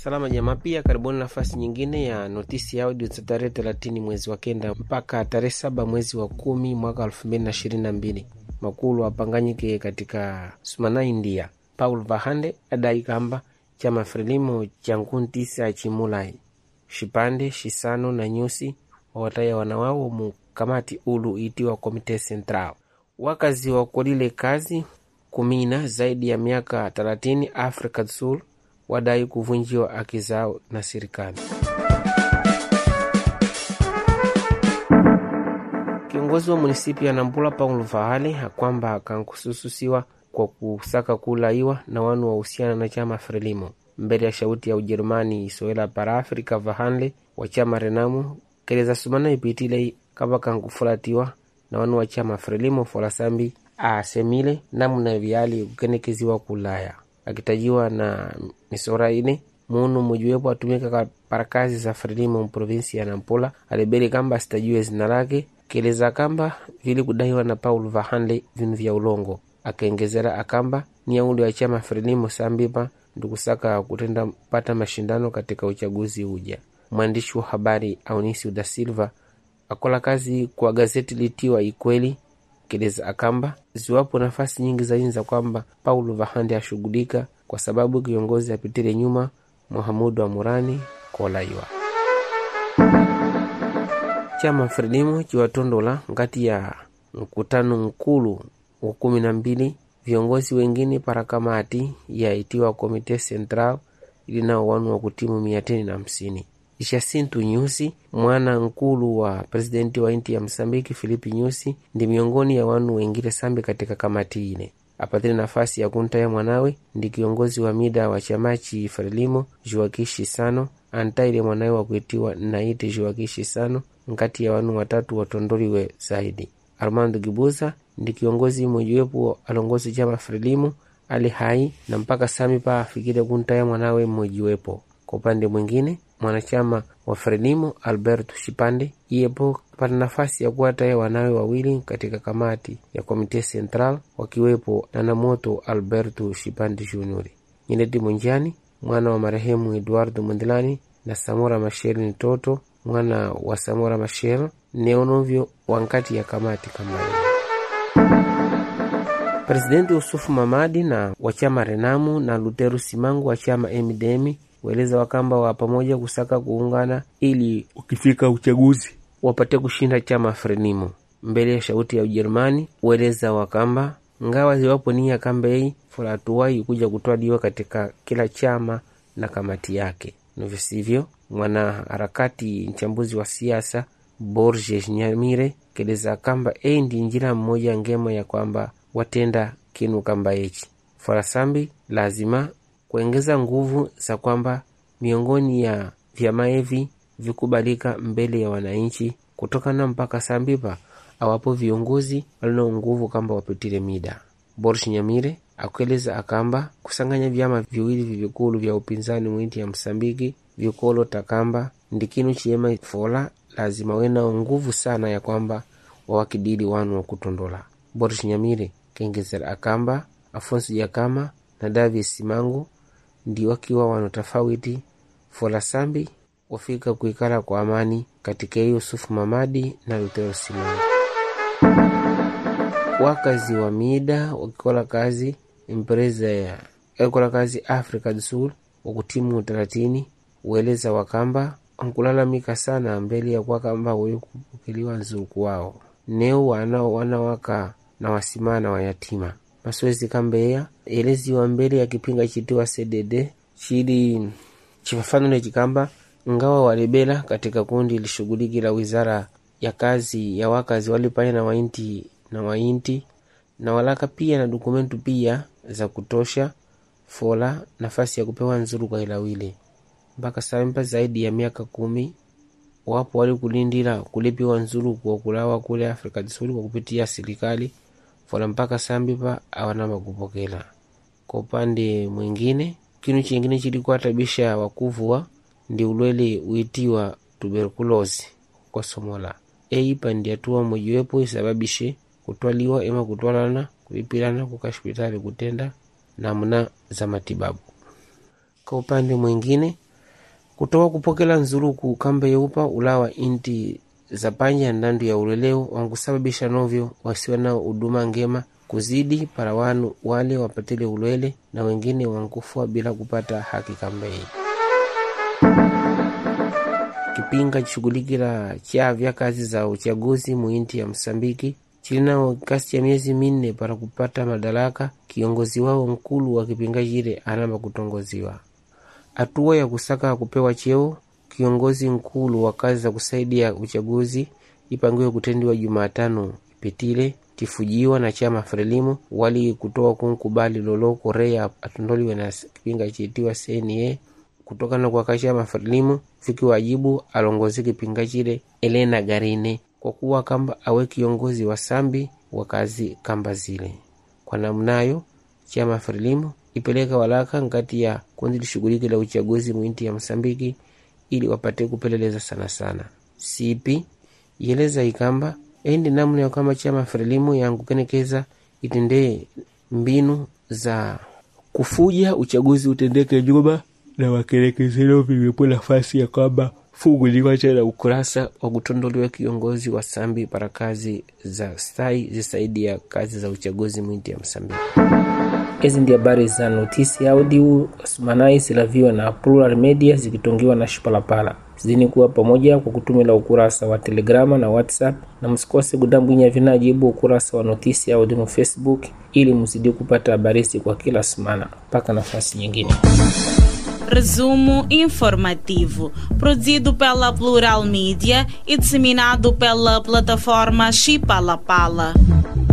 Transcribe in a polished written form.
Salama jamaa, pia karibuni nafasi nyingine ya notisi ya audio za tarehe 30 mwezi wa kenda mpaka tarehe 7 mwezi wa 10 mwaka 2022. Makulu wapanganyike katika Sumana, India. Paul Vahande adai kamba chama Frelimo cha Nkuntisa Chimulai Shipande Shisano na Nyusi wawataya wanawao mukamati ulu itiwa Komite Central. Wakazi wa kulile kazi kumina zaidi ya miaka 30 Afrika do Sul wadai kuvunjiwa haki zao na serikali. Kiongozi wa munisipi ya Nampula Paul Vahale kwamba akankusususiwa kwa kusaka kulaiwa na wanu wahusiana na chama Frelimo. Mbele ya shauti ya Ujerumani Isoela para Afrika, Vahale wa chama Renamu keleza Sumana ipitile kaba kankufulatiwa na wanu wa chama Frelimo Folasambi asemile namna viali ukenekeziwa kulaya. Akitajiwa na misora ine munu mujuwepo atumika para kazi za Frelimo mprovinsi ya Nampula alibeli kamba sitajue zina lake, keleza kamba vili kudaiwa na Paul Vahale vinu vya ulongo. Akaengezera akamba ni ya uli wa chama Frelimo sambipa ndukusaka kutenda pata mashindano katika uchaguzi uja. Mwandishi wa habari Aunisi da Silva akola kazi kwa gazeti litiwa Ikweli keleza akamba ziwapo nafasi nyingi za inza kwamba Paul Vahande ashugulika kwa sababu kiongozi apitile nyuma Mohamudu wa Murani kolaiwa. Chama Frelimo chiwatondola ngati ya mkutano mkulu wa 12 viongozi wengine para kamati ya itiwa Komite Central ili nao wanu wa kutimu 150. Jacinto Nyusi mwana nkulu wa presidenti wa inti ya Msambiki Filipi Nyusi ndi miongoni ya wanu wengine sambi katika kamati ile. Apatile nafasi ya kuntaya mwanawe ndi kiongozi wa mida wa chamachi Frelimo Joaquim Chissano antaile mwanawe wa kuitiwa Naite Joaquim Chissano ngati ya wanu watatu watondoliwe zaidi. Armando Gibuza ndi kiongozi mmojiwepo alongozi chama Frelimo ali hai na mpaka sami pa afikile kuntaya mwanawe mmojiwepo. Kwa upande mwingine mwanachama wa Frelimo Alberto Shipande yepo pata nafasi ya kuwataya wanawe wawili katika kamati ya Komite Central wakiwepo na Namoto Alberto Shipande Jr. Nyineti Munjani mwana wa marehemu Eduardo Mondlane na Samora Machel ni toto mwana wa Samora Machel neonovyo wankati ya kamati kama hiyo. Presidenti Yusufu Mamadi na wa chama Renamu na Luteru Simangu wa chama MDM weleza wakamba wa pamoja kusaka kuungana ili ukifika uchaguzi wapate kushinda chama Frelimo. Mbele ya shauti ya Ujerumani weleza wakamba ngawa ziwapo nia kambei fulatuwai kuja kutwadiwa katika kila chama na kamati yake. Nuvisivyo mwana harakati mchambuzi wa siasa Borges Nyamire keleza kamba ndi njira mmoja ngema ya kwamba watenda kinu kamba echi. Farasambi lazima kuengeza nguvu za kwamba miongoni ya vyama hivi vikubalika mbele ya wananchi kutokana mpaka sambipa awapo viongozi walino nguvu kamba wapitile mida. Boris Nyamire akueleza akamba kusanganya vyama viwili vikulu vya upinzani mwinti ya Msambiki vikolo takamba ndikinu chiema fola lazima wena nguvu sana ya kwamba wawakidili wanu wa kutondola. Boris Nyamire kengezera akamba Afonso Jakama na David Simangu ndi wakiwa wanotafawiti fola sambi wafika kuikala kwa amani katika Yusufu Mamadi na Lutero Simangu. Wakazi wa mida wakikola kazi impreza ya ekola kazi Afrika do Sul wakutimu 30 ueleza wakamba wankulalamika sana mbele ya kwa kamba wewe kupokelewa nzuku wao neo wanawaka na wasimana wa yatima. Maswezi kambeya elezi wa mbele ya kipinga chitiwa CDD chili chifafano na chikamba ngawa walibela katika kundi lishuguliki la wizara ya kazi ya wakazi walipanya na wainti na walaka pia na dokumentu pia za kutosha fola nafasi ya kupewa nzuru kwa ilawile. Mpaka sampa zaidi ya miaka 10 wapo wali kulindila kulipiwa nzuru kwa kulawa kule Afrika do Sul kwa kupitia serikali fola mpaka sambipa awanama kupokela. Kwa upande mwingine kinu chingine chilikuwa tabisha wakuvua ndi ulwele uitiwa tuberculosis kwa Somola. Eipa ndi atua mojiwepo isababishe kutwaliwa ema kutwalana kuipilana kuka hospitali kutenda namna za matibabu. Kwa upande mwingine kutoka kupokela nzuluku kamba yeupa ulawa inti za panja ndandu ya uleleo wankusababisha novyo wasiwe na huduma ngema kuzidi para wanu wale wapatele ulwele na wengine wankufua bila kupata haki kamba hii. Kipinga chishughulikila chavya kazi za uchaguzi muinti ya Msambiki chilinao kasi ya miezi 4 para kupata madaraka. Kiongozi wao mkulu wa kipinga jire anamba kutongoziwa. Hatua ya kusaka kupewa cheo kiongozi mkulu wa kazi za kusaidia uchaguzi ipangiwe kutendiwa Jumatano ipitile, kifujiwa na chama Frelimo wali kutoa kunkubali Lolo Korea atundoliwe na kipinga chitiwa CNA kutoka na kwa kachama Frelimo fiki wajibu alongozi kipinga chile Elena Garine kwa kuwa kamba awe kiongozi wa sambi wa kazi kamba zile. Kwa namnayo chama Frelimo ipeleka walaka ngati ya kundi lishughulike la uchaguzi muinti ya Msambiki ili wapate kupeleleza sana. Sipi yeleza ikamba endi namna ya kama chama Frelimo yangu kenekeza itende mbinu za kufuja uchaguzi utendeke Juba na wakerekezelo viwepo nafasi ya kwamba funguliwa tena ukurasa wa kutondoliwa kiongozi wa sambi para kazi za stai zisaidia kazi za uchaguzi mwinti ya Msambiki. Hizi ndio habari za Notisi Audio Osmanai silaviwa na Plural Media zikitongiwa na Shipalapala. Zidini kuwa pamoja kwa kutumila ukurasa wa Telegrama na WhatsApp, na msikose kudambwinya vinajibu ukurasa wa Notisi Audio mu Facebook ili mzidi kupata habari kwa kila semana. Paka nafasi nyingine. Resumo informativo, produzido pela Plural Media e disseminado pela plataforma Shipalapala.